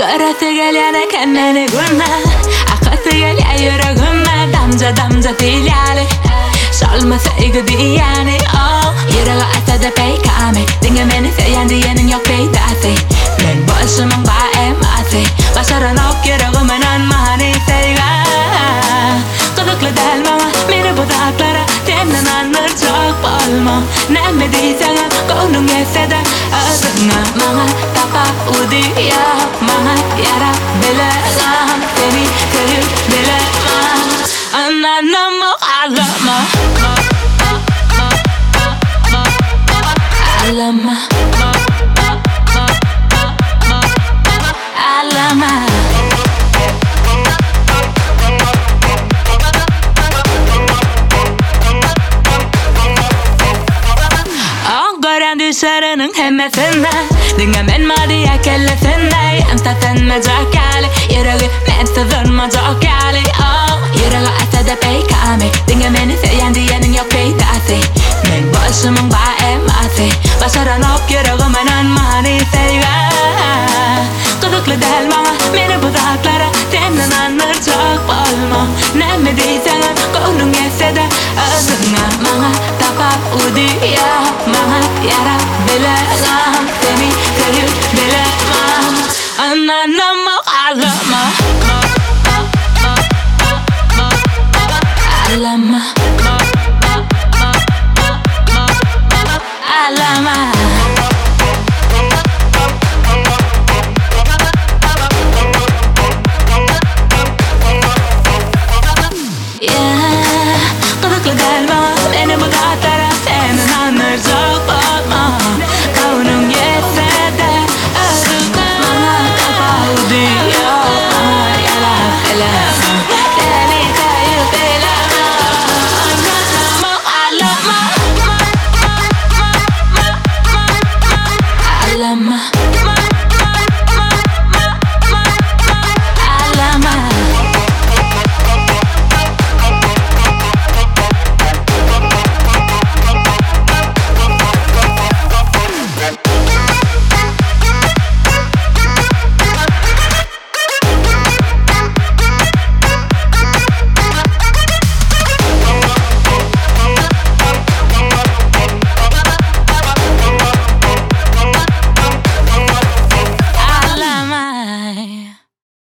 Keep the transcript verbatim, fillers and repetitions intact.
Qaratiga yana kannani gurna Aqatiga yuragimma damja damja tilyali Solmasa igdi yani oh Yuraga atada peykame Dinga meni seyan diyenin yok peydasi Men boşumun ba emasi Başaran ok yuragımın mani seyga Qıdıqlı delmama Meni bu dağlara Temden anır çok bolma Nemme deysen Ko'nglim yetsede Adına Mana tapa udiya Mana yara bilemem Seni görüp bilemem Ananamı ağlama Ağlama Ağlama Gören düşerinin hemmesinde Dingemen madiye kellesinde Emstaten mecakali Yürüğü men sızırma cokali Yürüğü atada peykami Dingemeni seyen diyenin yok peydasi Men boşumun ba emasi Başaran ok yürüğümün mani seyga Qıdıqlı del bana Meni bu dağlara Senden anır çok bolma Nemme deysen Ko'nglim yetsede Adına Mana tapa udiya Mana yara bilemem Seni görüp bilemem Ananamı ağlama Ağlama Ağlama